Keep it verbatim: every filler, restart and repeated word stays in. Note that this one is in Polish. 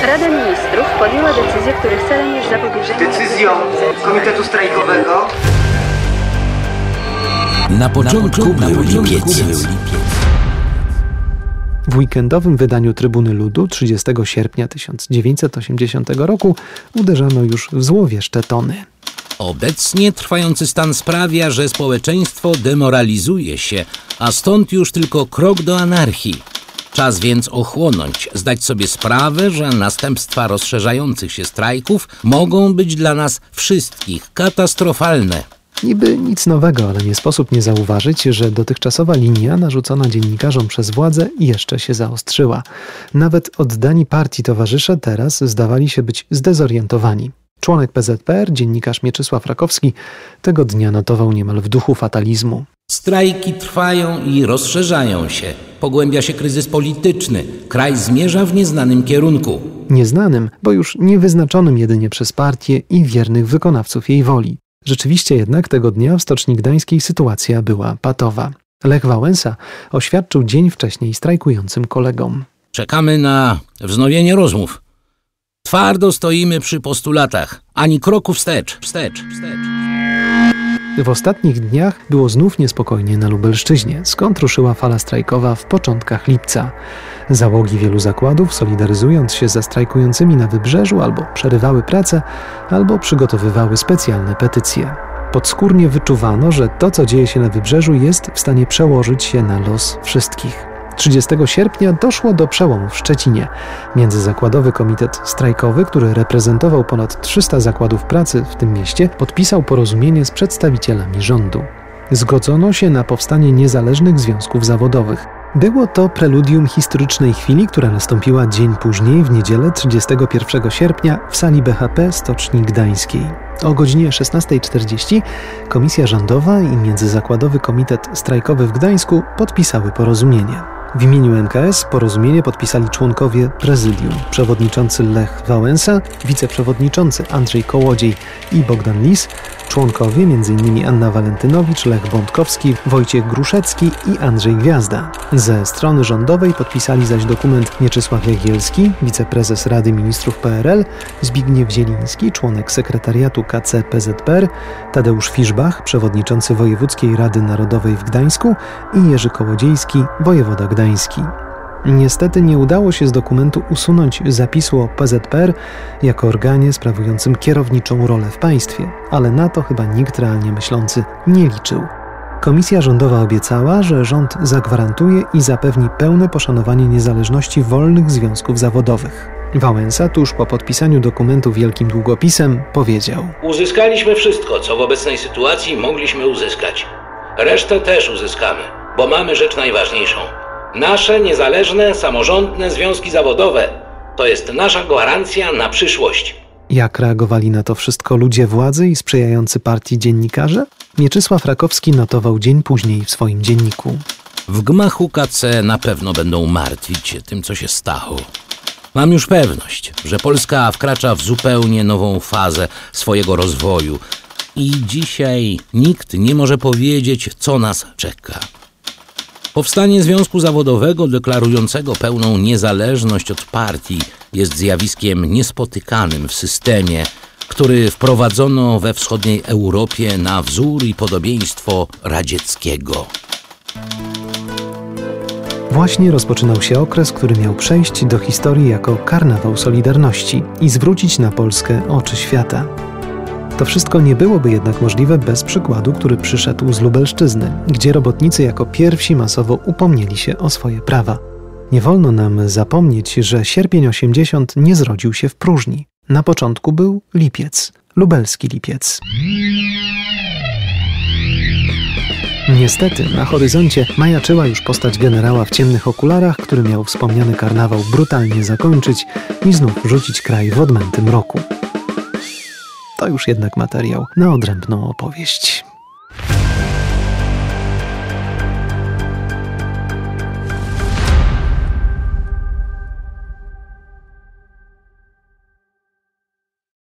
Rada Ministrów podjęła decyzję, których celem jest zapobieżenie... Decyzją Komitetu Strajkowego. Na początku był lipiec. W weekendowym wydaniu Trybuny Ludu trzydziestego sierpnia tysiąc dziewięćset osiemdziesiątego roku uderzano już w złowieszcze tony. Obecnie trwający stan sprawia, że społeczeństwo demoralizuje się, a stąd już tylko krok do anarchii. Czas więc ochłonąć, zdać sobie sprawę, że następstwa rozszerzających się strajków mogą być dla nas wszystkich katastrofalne. Niby nic nowego, ale nie sposób nie zauważyć, że dotychczasowa linia narzucona dziennikarzom przez władzę jeszcze się zaostrzyła. Nawet oddani partii towarzysze teraz zdawali się być zdezorientowani. Członek P Z P R, dziennikarz Mieczysław Rakowski, tego dnia notował niemal w duchu fatalizmu. Strajki trwają i rozszerzają się. Pogłębia się kryzys polityczny. Kraj zmierza w nieznanym kierunku. Nieznanym, bo już niewyznaczonym jedynie przez partię i wiernych wykonawców jej woli. Rzeczywiście jednak tego dnia w Stoczni Gdańskiej sytuacja była patowa. Lech Wałęsa oświadczył dzień wcześniej strajkującym kolegom. Czekamy na wznowienie rozmów. Twardo stoimy przy postulatach. Ani kroku wstecz. Wstecz. Wstecz. W ostatnich dniach było znów niespokojnie na Lubelszczyźnie, skąd ruszyła fala strajkowa w początkach lipca. Załogi wielu zakładów, solidaryzując się ze strajkującymi na wybrzeżu, albo przerywały pracę, albo przygotowywały specjalne petycje. Podskórnie wyczuwano, że to, co dzieje się na wybrzeżu, jest w stanie przełożyć się na los wszystkich. trzydziestego sierpnia doszło do przełomu w Szczecinie. Międzyzakładowy Komitet Strajkowy, który reprezentował ponad trzysta zakładów pracy w tym mieście, podpisał porozumienie z przedstawicielami rządu. Zgodzono się na powstanie niezależnych związków zawodowych. Było to preludium historycznej chwili, która nastąpiła dzień później, w niedzielę trzydziestego pierwszego sierpnia w sali B H P Stoczni Gdańskiej. O godzinie szesnastej czterdzieści Komisja Rządowa i Międzyzakładowy Komitet Strajkowy w Gdańsku podpisały porozumienie. W imieniu M K S porozumienie podpisali członkowie prezydium, przewodniczący Lech Wałęsa, wiceprzewodniczący Andrzej Kołodziej i Bogdan Lis, członkowie m.in. Anna Walentynowicz, Lech Bątkowski, Wojciech Gruszecki i Andrzej Gwiazda. Ze strony rządowej podpisali zaś dokument Mieczysław Jagielski, wiceprezes Rady Ministrów P R L, Zbigniew Zieliński, członek sekretariatu K C P Z P R, Tadeusz Fiszbach, przewodniczący Wojewódzkiej Rady Narodowej w Gdańsku i Jerzy Kołodziejski, wojewoda gdański. Niestety nie udało się z dokumentu usunąć zapisu o P Z P R jako organie sprawującym kierowniczą rolę w państwie, ale na to chyba nikt realnie myślący nie liczył. Komisja rządowa obiecała, że rząd zagwarantuje i zapewni pełne poszanowanie niezależności wolnych związków zawodowych. Wałęsa tuż po podpisaniu dokumentu wielkim długopisem powiedział: Uzyskaliśmy wszystko, co w obecnej sytuacji mogliśmy uzyskać. Resztę też uzyskamy, bo mamy rzecz najważniejszą. Nasze niezależne, samorządne związki zawodowe to jest nasza gwarancja na przyszłość. Jak reagowali na to wszystko ludzie władzy i sprzyjający partii dziennikarze? Mieczysław Rakowski notował dzień później w swoim dzienniku. W gmachu K C na pewno będą martwić się tym, co się stało. Mam już pewność, że Polska wkracza w zupełnie nową fazę swojego rozwoju i dzisiaj nikt nie może powiedzieć, co nas czeka. Powstanie związku zawodowego deklarującego pełną niezależność od partii jest zjawiskiem niespotykanym w systemie, który wprowadzono we wschodniej Europie na wzór i podobieństwo radzieckiego. Właśnie rozpoczynał się okres, który miał przejść do historii jako karnawał Solidarności i zwrócić na Polskę oczy świata. To wszystko nie byłoby jednak możliwe bez przykładu, który przyszedł z Lubelszczyzny, gdzie robotnicy jako pierwsi masowo upomnieli się o swoje prawa. Nie wolno nam zapomnieć, że sierpień osiemdziesiąty nie zrodził się w próżni. Na początku był lipiec, lubelski lipiec. Niestety na horyzoncie majaczyła już postać generała w ciemnych okularach, który miał wspomniany karnawał brutalnie zakończyć i znów rzucić kraj w odmętym roku. To już jednak materiał na odrębną opowieść.